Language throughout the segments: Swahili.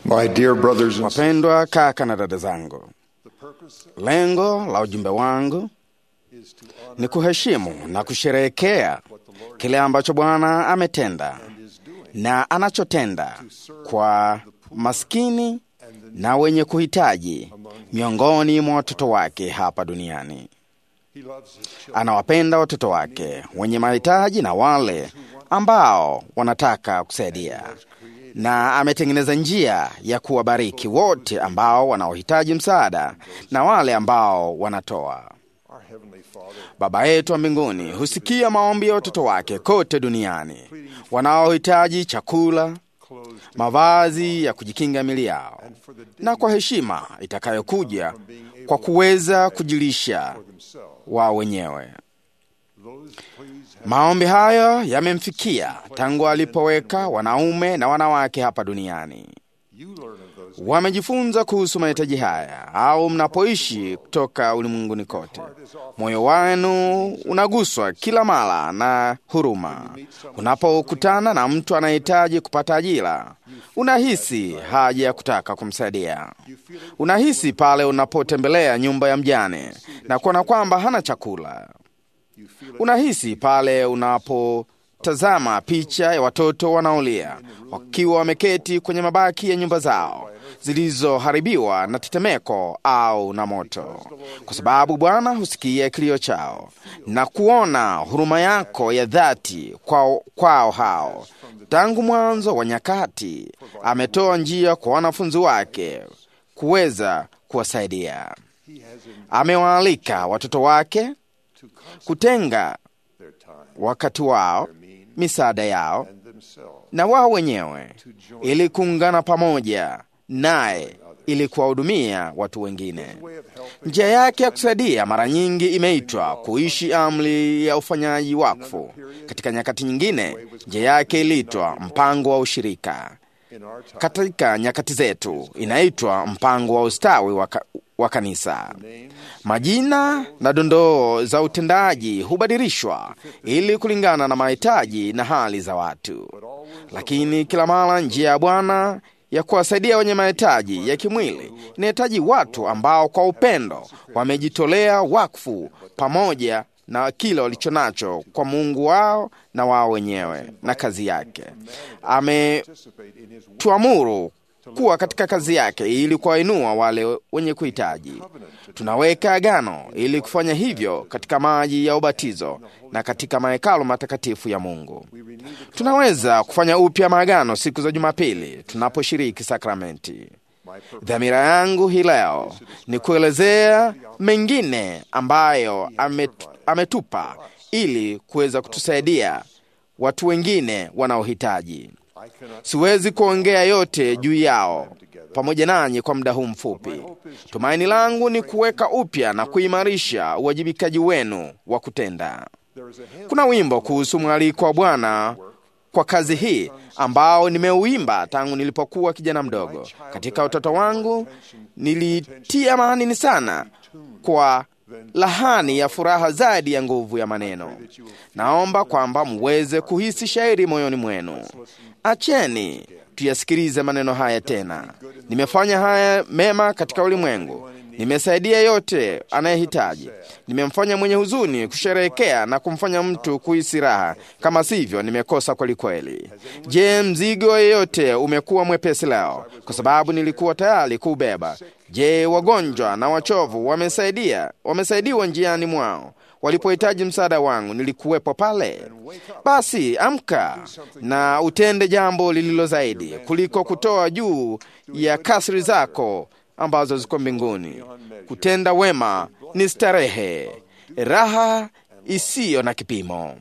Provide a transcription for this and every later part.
My dear brothers and sisters, Wapendwa kaka na dada zangu, lengo la ujumbe wangu ni kuheshimu na kusherehekea kile ambacho Bwana ametenda na anachotenda kwa maskini na wenye kuhitaji miongoni mwa watoto wake hapa duniani. Anawapenda watoto wake wenye mahitaji na wale ambao wanataka kusaidia, na ametengeneza njia ya kuwabariki wote ambao wanaohitaji msaada na wale ambao wanatoa. Baba yetu wa mbinguni husikia maombi ya watoto wake kote duniani wanaohitaji chakula, mavazi ya kujikinga miili yao, na kwa heshima itakayokuja kwa kuweza kujilisha wao wenyewe. Maombi hayo yamemfikia tangu alipoweka wanaume na wanawake hapa duniani. Wamejifunza kuhusu mahitaji haya au mnapoishi kutoka ulimwenguni kote. Moyo wenu unaguswa kila mara na huruma. Unapokutana na mtu anayehitaji kupata ajira, unahisi haja ya kutaka kumsaidia. Unahisi pale unapotembelea nyumba ya mjane na kuona kwamba hana chakula. Unahisi pale unapotazama picha ya watoto wanaolia wakiwa wameketi kwenye mabaki ya nyumba zao zilizoharibiwa na tetemeko au na moto, kwa sababu Bwana husikia kilio chao na kuona huruma yako ya dhati kwao hao. Tangu mwanzo wa nyakati ametoa njia kwa wanafunzi wake kuweza kuwasaidia. Amewaalika watoto wake kutenga wakati wao, misaada yao na wao wenyewe ili kuungana pamoja naye ili kuwahudumia watu wengine. Njia yake ya kusaidia mara nyingi imeitwa kuishi amri ya ufanyaji wakfu. Katika nyakati nyingine, njia yake iliitwa mpango wa ushirika. Katika nyakati zetu inaitwa mpango wa ustawi wa kanisa. Majina na dondoo za utendaji hubadilishwa ili kulingana na mahitaji na hali za watu, lakini kila mara njia ya Bwana ya kuwasaidia wenye mahitaji ya kimwili inahitaji watu ambao kwa upendo wamejitolea wakfu pamoja na kile walichonacho kwa Mungu wao na wao wenyewe na kazi yake. Ametuamuru kuwa katika kazi yake ili kuwainua wale wenye kuhitaji. Tunaweka agano ili kufanya hivyo katika maji ya ubatizo na katika mahekalu matakatifu ya Mungu. Tunaweza kufanya upya maagano siku za Jumapili tunaposhiriki sakramenti. Dhamira yangu hii leo ni kuelezea mengine ambayo ametupa ili kuweza kutusaidia watu wengine wanaohitaji. Siwezi kuongea yote juu yao pamoja nanyi kwa muda huu mfupi. Tumaini langu ni kuweka upya na kuimarisha uwajibikaji wenu wa kutenda. Kuna wimbo kuhusu mwaliko wa Bwana kwa kazi hii ambao nimeuimba tangu nilipokuwa kijana mdogo. Katika utoto wangu nilitia maanani sana kwa lahani ya furaha zaidi ya nguvu ya maneno. Naomba kwamba muweze kuhisi shairi moyoni mwenu. Acheni tuyasikilize maneno haya tena. Nimefanya haya mema katika ulimwengu. Nimesaidia yote anayehitaji. Nimemfanya mwenye huzuni kusherehekea na kumfanya mtu kuhisi raha. Kama sivyo, nimekosa kweli kweli. Je, mzigo yeyote umekuwa mwepesi leo kwa sababu nilikuwa tayari kuubeba? Je, wagonjwa na wachovu wamesaidiwa njiani mwao? Walipohitaji msaada wangu nilikuwepo pale. Basi amka na utende jambo lililo zaidi kuliko kutoa juu ya kasri zako ambazo ziko mbinguni. Kutenda wema ni starehe, raha isiyo na kipimo.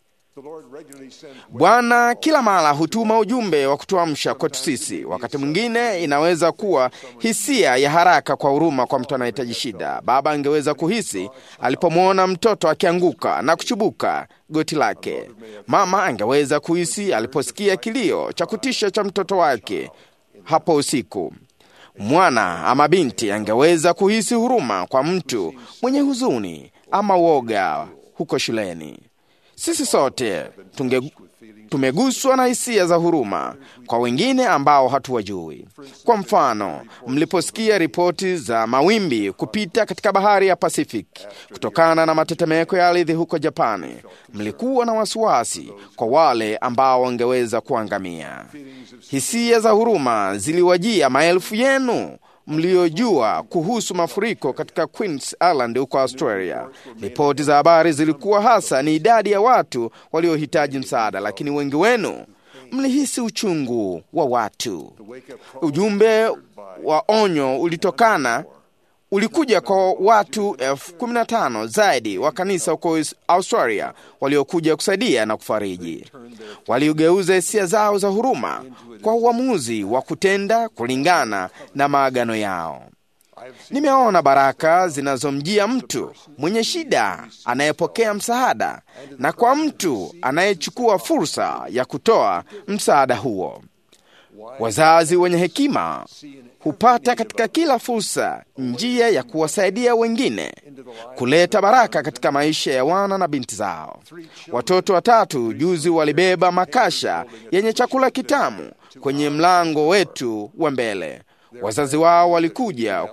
Bwana kila mara hutuma ujumbe wa kutuamsha kwetu sisi. Wakati mwingine inaweza kuwa hisia ya haraka kwa huruma kwa mtu anayehitaji shida. Baba angeweza kuhisi alipomwona mtoto akianguka na kuchubuka goti lake. Mama angeweza kuhisi aliposikia kilio cha kutisha cha mtoto wake hapo usiku. Mwana ama binti angeweza kuhisi huruma kwa mtu mwenye huzuni ama woga huko shuleni. Sisi sote tumeguswa na hisia za huruma kwa wengine ambao hatuwajui. Kwa mfano, mliposikia ripoti za mawimbi kupita katika bahari ya Pacific kutokana na matetemeko ya ardhi huko Japani, mlikuwa na wasiwasi kwa wale ambao wangeweza kuangamia. Hisia za huruma ziliwajia maelfu yenu mliojua kuhusu mafuriko katika Queens Island huko Australia. Ripoti za habari zilikuwa hasa ni idadi ya watu waliohitaji msaada, lakini wengi wenu mlihisi uchungu wa watu. Ujumbe wa onyo ulikuja kwa watu 15,000 zaidi wa kanisa huko Australia waliokuja kusaidia na kufariji. Waliogeuza hisia zao za huruma kwa uamuzi wa kutenda kulingana na maagano yao. Nimeona baraka zinazomjia mtu mwenye shida anayepokea msaada, na kwa mtu anayechukua fursa ya kutoa msaada huo. Wazazi wenye hekima hupata katika kila fursa njia ya kuwasaidia wengine kuleta baraka katika maisha ya wana na binti zao. Watoto 3 juzi walibeba makasha yenye chakula kitamu kwenye mlango wetu wa mbele. Wazazi wao walikuja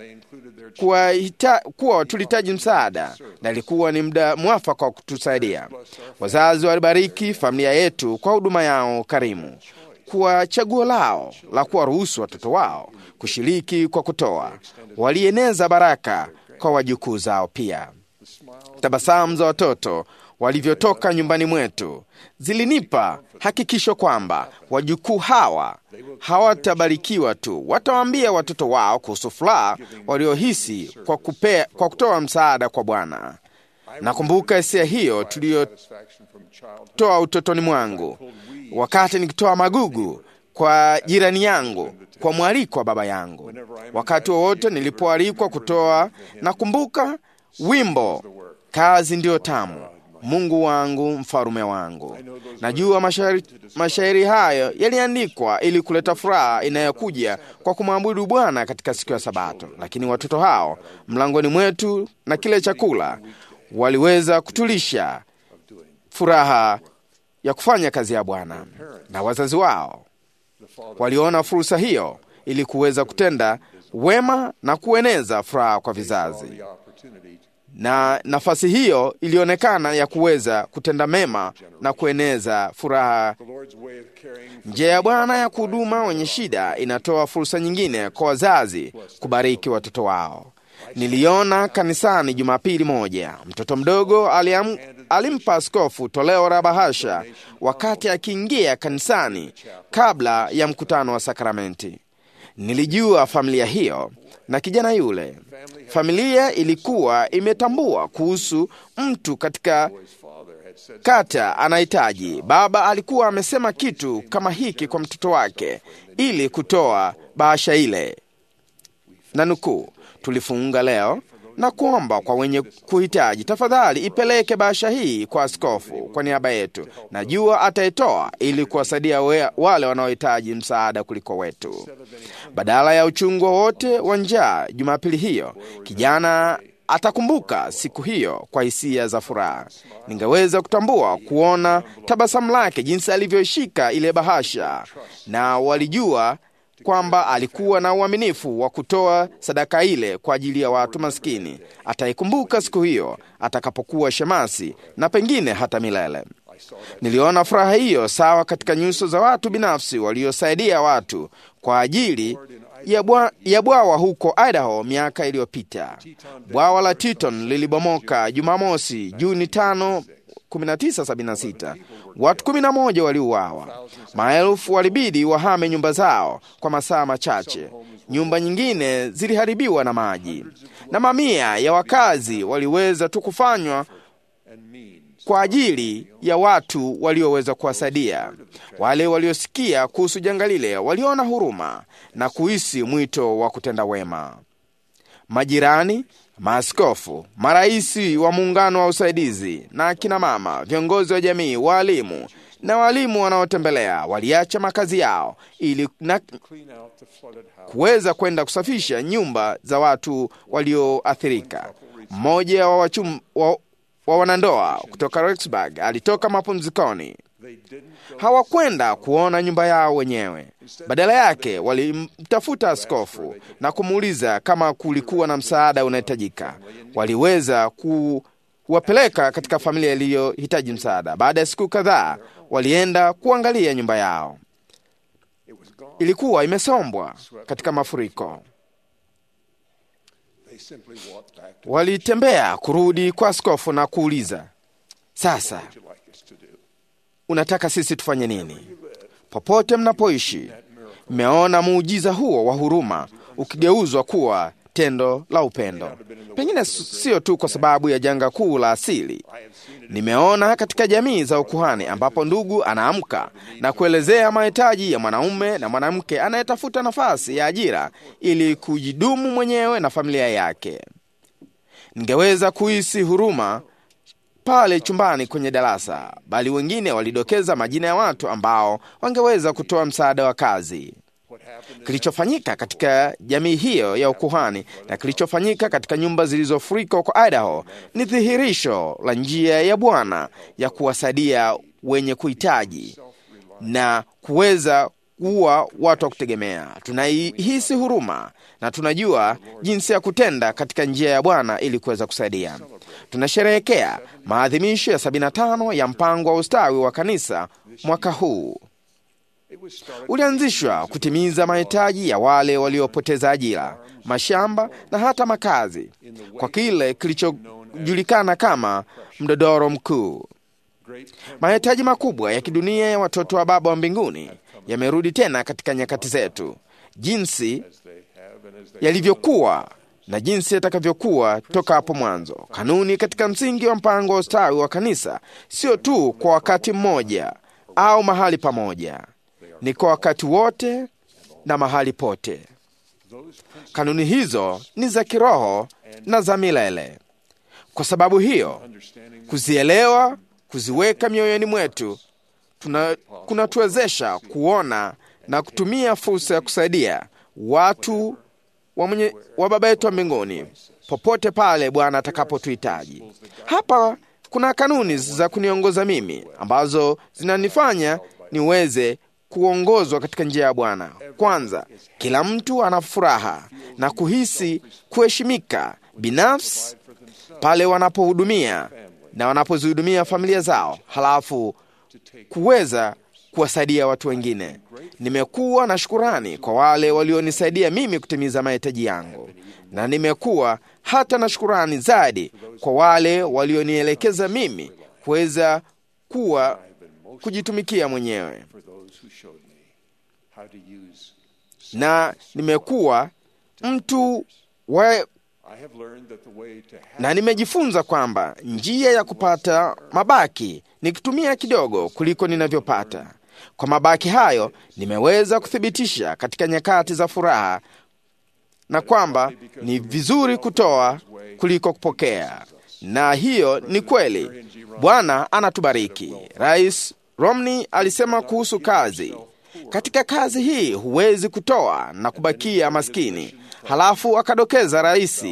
kuwa tulihitaji msaada na ilikuwa ni muda mwafaka wa kutusaidia. Wazazi walibariki familia yetu kwa huduma yao karimu, kwa chaguo lao la kuwaruhusu watoto wao kushiriki kwa kutoa. Walieneza baraka kwa wajukuu zao pia. Tabasamu za watoto walivyotoka nyumbani mwetu zilinipa hakikisho kwamba wajukuu hawa hawatabarikiwa tu, watawaambia watoto wao kuhusu furaha waliohisi kwa kutoa msaada kwa Bwana. Nakumbuka hisia hiyo tuliyotoa utotoni mwangu wakati nikitoa magugu kwa jirani yangu kwa mwaliko wa baba yangu. Wakati wowote nilipoalikwa kutoa, nakumbuka wimbo kazi ndio tamu, Mungu wangu mfarume wangu. Najua mashairi hayo yaliandikwa ili kuleta furaha inayokuja kwa kumwabudu Bwana katika siku ya Sabato, lakini watoto hao mlangoni mwetu na kile chakula waliweza kutulisha furaha ya kufanya kazi ya Bwana. Na wazazi wao waliona fursa hiyo ili kuweza kutenda wema na kueneza furaha kwa vizazi. Na nafasi hiyo ilionekana ya kuweza kutenda mema na kueneza furaha. Njia ya Bwana ya kuhuduma wenye shida inatoa fursa nyingine kwa wazazi kubariki watoto wao. Niliona kanisani Jumapili moja, mtoto mdogo alimpa askofu toleo la bahasha wakati akiingia kanisani kabla ya mkutano wa sakramenti. Nilijua familia hiyo na kijana yule. Familia ilikuwa imetambua kuhusu mtu katika kata anahitaji. Baba alikuwa amesema kitu kama hiki kwa mtoto wake ili kutoa bahasha ile. Na nukuu, tulifunga leo na kuomba kwa wenye kuhitaji, tafadhali ipeleke bahasha hii kwa askofu kwa niaba yetu. Najua ataitoa ili kuwasaidia wale wanaohitaji msaada kuliko wetu. Badala ya uchungu wote wa njaa Jumapili hiyo, kijana atakumbuka siku hiyo kwa hisia za furaha. Ningeweza kutambua kuona tabasamu lake jinsi alivyoshika ile bahasha, na walijua kwamba alikuwa na uaminifu wa kutoa sadaka ile kwa ajili ya watu maskini. Ataikumbuka siku hiyo atakapokuwa shemasi na pengine hata milele. Niliona furaha hiyo sawa katika nyuso za watu binafsi waliosaidia watu kwa ajili ya bwawa huko Idaho miaka iliyopita. Bwawa la Teton lilibomoka Jumamosi, Juni 5, 1976. Watu 11 waliuawa. Maelfu walibidi wahame nyumba zao kwa masaa machache. Nyumba nyingine ziliharibiwa na maji. Na mamia ya wakazi waliweza tu kufanywa kwa ajili ya watu walioweza kuwasaidia. Wale waliosikia kuhusu janga lile waliona huruma na kuhisi mwito wa kutenda wema. Majirani, maaskofu, maraisi wa muungano wa usaidizi na akina mama, viongozi wa jamii, walimu na walimu wanaotembelea waliacha makazi yao ili kuweza kwenda kusafisha nyumba za watu walioathirika. Mmoja wa wanandoa kutoka Rexburg alitoka mapumzikoni Hawakwenda kuona nyumba yao wenyewe. Badala yake walimtafuta askofu na kumuuliza kama kulikuwa na msaada unahitajika. Waliweza kuwapeleka katika familia iliyohitaji msaada. Baada ya siku kadhaa, walienda kuangalia nyumba yao. Ilikuwa imesombwa katika mafuriko. Walitembea kurudi kwa askofu na kuuliza, sasa unataka sisi tufanye nini? Popote mnapoishi, mmeona muujiza huo wa huruma ukigeuzwa kuwa tendo la upendo. Pengine sio tu kwa sababu ya janga kuu la asili. Nimeona katika jamii za ukuhani ambapo ndugu anaamka na kuelezea mahitaji ya mwanaume na mwanamke anayetafuta nafasi ya ajira ili kujidumu mwenyewe na familia yake. Ningeweza kuhisi huruma pale chumbani kwenye darasa, bali wengine walidokeza majina ya watu ambao wangeweza kutoa msaada wa kazi. Kilichofanyika katika jamii hiyo ya ukuhani na kilichofanyika katika nyumba zilizofurika huko Idaho ni dhihirisho la njia ya Bwana ya kuwasaidia wenye kuhitaji na kuweza kuwa watu wa kutegemea. Tunaihisi huruma na tunajua jinsi ya kutenda katika njia ya Bwana ili kuweza kusaidia. Tunasherehekea maadhimisho ya 75 ya mpango wa ustawi wa kanisa mwaka huu. Ulianzishwa kutimiza mahitaji ya wale waliopoteza ajira, mashamba na hata makazi kwa kile kilichojulikana kama mdodoro mkuu. Mahitaji makubwa ya kidunia ya watoto wa Baba wa mbinguni yamerudi tena katika nyakati zetu, jinsi yalivyokuwa na jinsi yatakavyokuwa toka hapo mwanzo. Kanuni katika msingi wa mpango wa ustawi wa kanisa sio tu kwa wakati mmoja au mahali pamoja, ni kwa wakati wote na mahali pote. Kanuni hizo ni za kiroho na za milele. Kwa sababu hiyo, kuzielewa, kuziweka mioyoni mwetu, kunatuwezesha kuona na kutumia fursa ya kusaidia watu wa Baba yetu wa mbinguni popote pale Bwana atakapotuhitaji. Hapa kuna kanuni za kuniongoza mimi ambazo zinanifanya niweze kuongozwa katika njia ya Bwana. Kwanza, kila mtu ana furaha na kuhisi kuheshimika binafsi pale wanapohudumia na wanapozihudumia familia zao, halafu kuweza kuwasaidia watu wengine. Nimekuwa na shukurani kwa wale walionisaidia mimi kutimiza mahitaji yangu, na nimekuwa hata na shukurani zaidi kwa wale walionielekeza mimi kuweza kujitumikia mwenyewe. Na nimekuwa mtu na nimejifunza kwamba njia ya kupata mabaki ni kutumia kidogo kuliko ninavyopata. Kwa mabaki hayo nimeweza kuthibitisha katika nyakati za furaha na kwamba ni vizuri kutoa kuliko kupokea. Na hiyo ni kweli. Bwana anatubariki. Rais Romney alisema kuhusu kazi, katika kazi hii huwezi kutoa na kubakia maskini. Halafu akadokeza Rais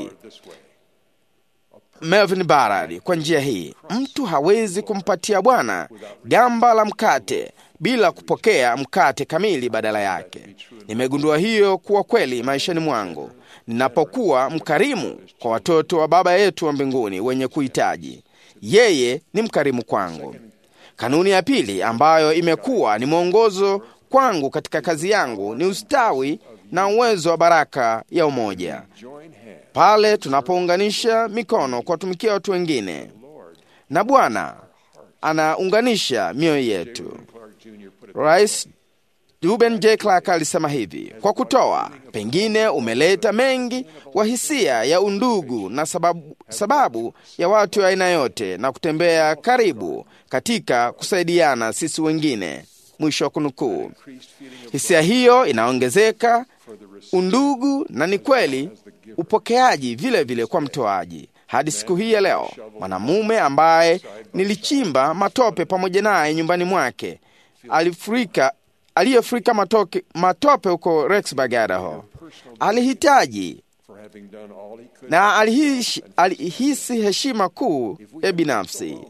Melvin Barrard kwa njia hii, mtu hawezi kumpatia Bwana gamba la mkate bila kupokea mkate kamili badala yake. Nimegundua hiyo kuwa kweli maishani mwangu ninapokuwa mkarimu kwa watoto wa Baba yetu wa mbinguni wenye kuhitaji. Yeye ni mkarimu kwangu. Kanuni ya pili ambayo imekuwa ni mwongozo kwangu katika kazi yangu ni ustawi na uwezo wa baraka ya umoja. Pale tunapounganisha mikono kuwatumikia watu wengine, na Bwana anaunganisha mioyo yetu. Rais Reuben J. Clark alisema hivi, kwa kutoa pengine umeleta mengi wa hisia ya undugu na sababu ya watu wa aina yote na kutembea karibu katika kusaidiana sisi wengine. Mwisho wa kunukuu. Hisia hiyo inaongezeka undugu, na ni kweli upokeaji vile vile kwa mtoaji. Hadi siku hii ya leo, mwanamume ambaye nilichimba matope pamoja naye nyumbani mwake aliyefurika matope huko Rexburg, Idaho, alihitaji na alihisi heshima kuu ya binafsi.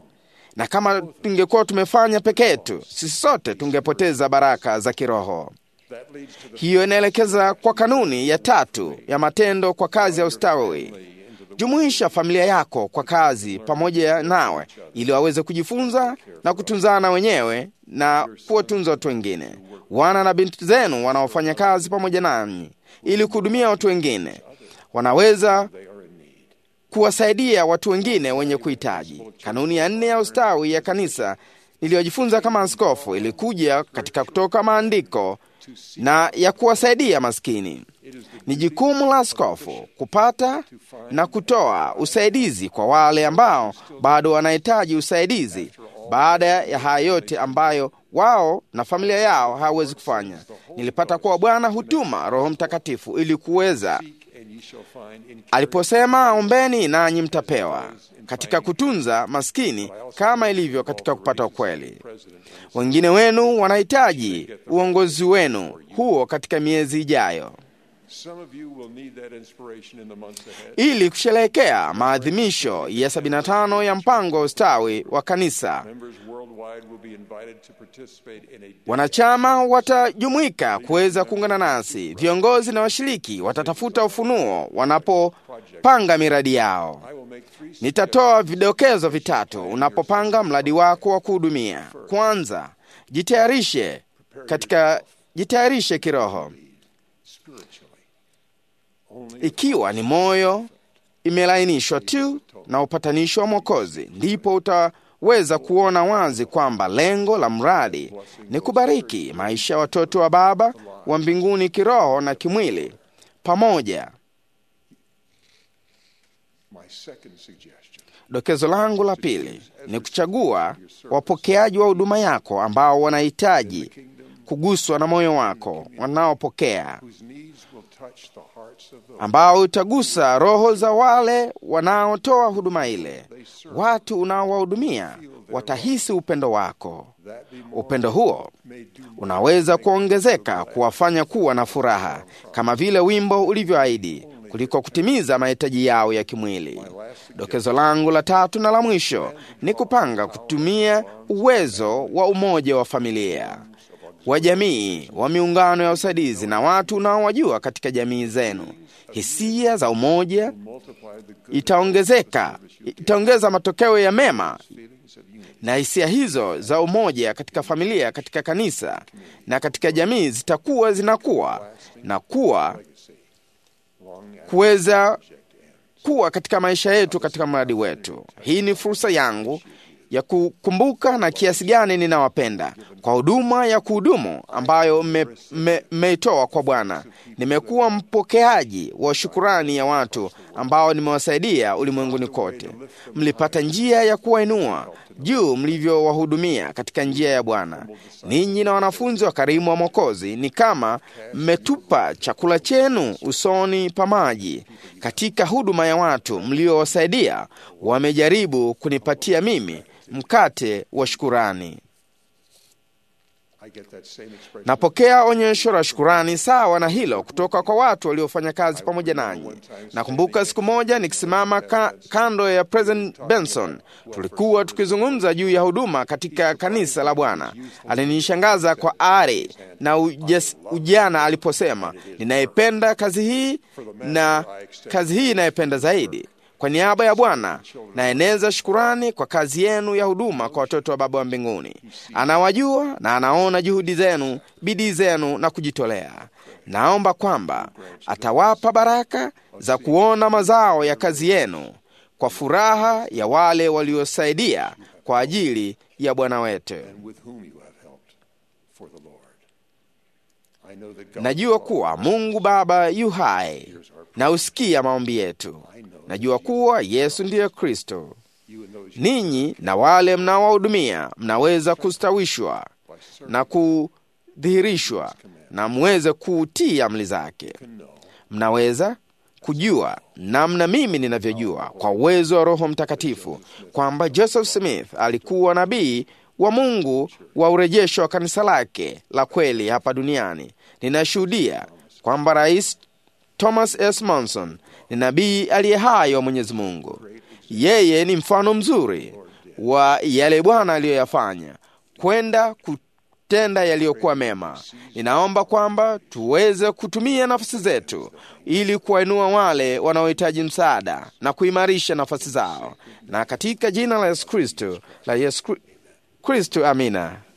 na kama tungekuwa tumefanya peke yetu, sisi sote tungepoteza baraka za kiroho. Hiyo inaelekeza kwa kanuni ya 3 ya matendo kwa kazi ya ustawi. Jumuisha familia yako kwa kazi pamoja nawe ili waweze kujifunza na kutunzana wenyewe na kuwatunza watu wengine. Wana na binti zenu wanaofanya kazi pamoja nanyi ili kuhudumia watu wengine wanaweza kuwasaidia watu wengine wenye kuhitaji. Kanuni ya 4 ya ustawi ya kanisa niliyojifunza kama askofu ilikuja katika kutoka maandiko na ya kuwasaidia maskini. Ni jukumu la askofu kupata na kutoa usaidizi kwa wale ambao bado wanahitaji usaidizi baada ya haya yote ambayo wao na familia yao hawezi kufanya. Nilipata kuwa Bwana hutuma Roho Mtakatifu ili kuweza, aliposema ombeni nanyi mtapewa, katika kutunza maskini kama ilivyo katika kupata ukweli. Wengine wenu wanahitaji uongozi wenu huo katika miezi ijayo ili kusherehekea maadhimisho ya 75 ya mpango wa ustawi wa kanisa. Wanachama watajumuika kuweza kuungana nasi. Viongozi na washiriki watatafuta ufunuo wanapopanga miradi yao. Nitatoa vidokezo 3 unapopanga mradi wako wa kuhudumia. Kwanza, jitayarishe kiroho. Ikiwa ni moyo imelainishwa tu na upatanisho wa Mwokozi, ndipo utaweza kuona wazi kwamba lengo la mradi ni kubariki maisha ya watoto wa Baba wa mbinguni kiroho na kimwili pamoja. Dokezo langu la pili ni kuchagua wapokeaji wa huduma yako ambao wanahitaji kuguswa na moyo wako, wanaopokea, ambao utagusa roho za wale wanaotoa huduma ile. Watu unaowahudumia watahisi upendo wako. Upendo huo unaweza kuongezeka kuwafanya kuwa na furaha kama vile wimbo ulivyoahidi, kuliko kutimiza mahitaji yao ya kimwili. Dokezo langu la 3 na la mwisho ni kupanga kutumia uwezo wa umoja wa familia, wa jamii, wa miungano ya usaidizi na watu unaowajua katika jamii zenu. Hisia za umoja itaongeza matokeo ya mema, na hisia hizo za umoja katika familia, katika kanisa na katika jamii zinakuwa na kuweza kuwa katika maisha yetu, katika mradi wetu. Hii ni fursa yangu ya kukumbuka na kiasi gani ninawapenda kwa huduma ya kuhudumu ambayo mmeitoa kwa Bwana. Nimekuwa mpokeaji wa shukurani ya watu ambao nimewasaidia ulimwenguni kote. Mlipata njia ya kuwainua juu mlivyowahudumia katika njia ya Bwana. Ninyi na wanafunzi wa karimu wa Mwokozi ni kama mmetupa chakula chenu usoni pa maji. Katika huduma ya watu mliowasaidia, wamejaribu kunipatia mimi mkate wa shukurani. Napokea onyesho la shukurani sawa na hilo kutoka kwa watu waliofanya kazi pamoja nanyi. Nakumbuka siku moja nikisimama kando ya President Benson, tulikuwa tukizungumza juu ya huduma katika kanisa la Bwana. Alinishangaza kwa ari na ujana aliposema, ninaipenda kazi hii na kazi hii naipenda zaidi. Kwa niaba ya Bwana naeneza shukurani kwa kazi yenu ya huduma kwa watoto wa Baba wa mbinguni. Anawajua na anaona juhudi zenu, bidii zenu na kujitolea. Naomba kwamba atawapa baraka za kuona mazao ya kazi yenu kwa furaha ya wale waliosaidia kwa ajili ya Bwana wetu. Najua kuwa Mungu Baba yu hai na usikia maombi yetu. Najua kuwa Yesu ndiye Kristo. Ninyi na wale mnaowahudumia mnaweza kustawishwa na kudhihirishwa na muweze kutii amri zake. Mnaweza kujua namna mimi ninavyojua kwa uwezo wa Roho Mtakatifu kwamba Joseph Smith alikuwa nabii wa Mungu wa urejesho wa kanisa lake la kweli hapa duniani. Ninashuhudia kwamba Rais Thomas S. Monson ni nabii aliye hai wa Mwenyezi Mungu. Yeye ni mfano mzuri wa yale Bwana aliyoyafanya, kwenda kutenda yaliyokuwa mema. Ninaomba kwamba tuweze kutumia nafasi zetu ili kuwainua wale wanaohitaji msaada na kuimarisha nafasi zao, na katika jina la Yesu Kristo, amina.